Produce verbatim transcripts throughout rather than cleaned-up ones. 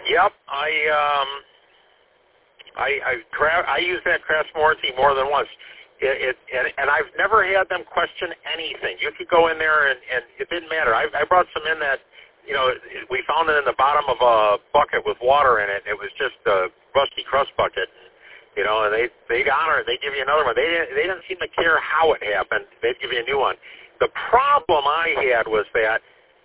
Yep, I um, I I, cra- I use that Crafts warranty more than once. It, it and, and I've never had them question anything. You could go in there and, and it didn't matter. I, I brought some in that, you know, we found it in the bottom of a bucket with water in it. It was just a rusty crust bucket, you know, and they they'd honor it. They give you another one. They didn't they didn't seem to care how it happened. They'd give you a new one. The problem I had was that,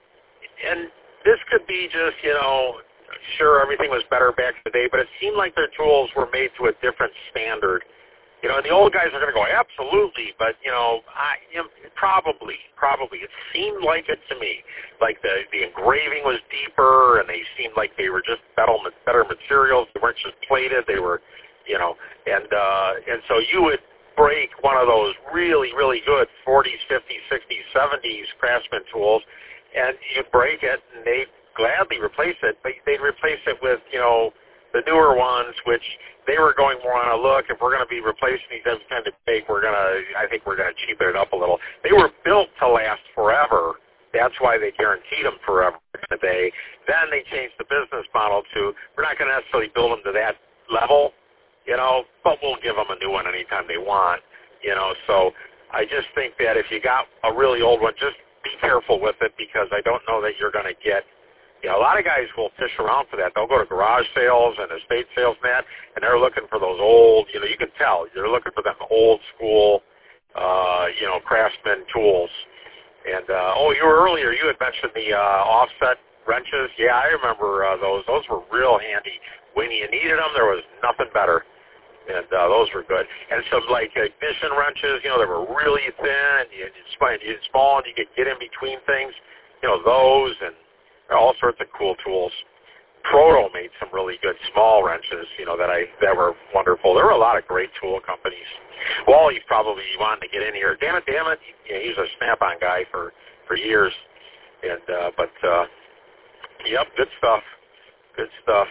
and this could be just, you know, sure everything was better back in the day, but it seemed like their tools were made to a different standard. You know, and the old guys are going to go, absolutely, but, you know, I you know, probably, probably. It seemed like it to me. Like the, the engraving was deeper, and they seemed like they were just better, better materials. They weren't just plated. They were, you know, and uh, and so you would break one of those really, really good forties, fifties, sixties, seventies Craftsman tools, and you'd break it, and they'd gladly replace it, but they'd replace it with, you know, the newer ones, which they were going more on a look. If we're going to be replacing these every time they break, we're going to, I think we're going to cheapen it up a little. They were built to last forever. That's why they guaranteed them forever today. Then they changed the business model to, we're not going to necessarily build them to that level, you know, but we'll give them a new one anytime they want, you know. So I just think that if you got a really old one, just be careful with it, because I don't know that you're going to get, you know, a lot of guys will fish around for that. They'll go to garage sales and estate sales and that, and they're looking for those old, you know, you can tell. They're looking for them old school, uh, you know, Craftsman tools. And, uh, oh, you were earlier, you had mentioned the uh, offset wrenches. Yeah, I remember uh, those. Those were real handy. When you needed them, there was nothing better. And uh, those were good. And some, like, ignition wrenches, you know, they were really thin, and you, it's small, and you could get in between things. You know, those and all sorts of cool tools. Proto made some really good small wrenches, you know, that I that were wonderful. There were a lot of great tool companies. Wally's probably wanting to get in here. Damn it, damn it. You know, he was a Snap-on guy for, for years. And uh, but, uh, yep, good stuff. Good stuff.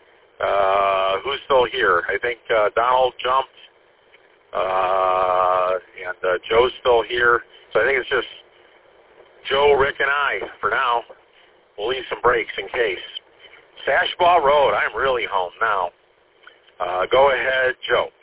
Uh, who's still here? I think uh, Donald jumped, uh, and uh, Joe's still here. So I think it's just Joe, Rick, and I for now. We'll leave some breaks in case. Sashbaugh Road, I'm really home now. Uh, go ahead, Joe.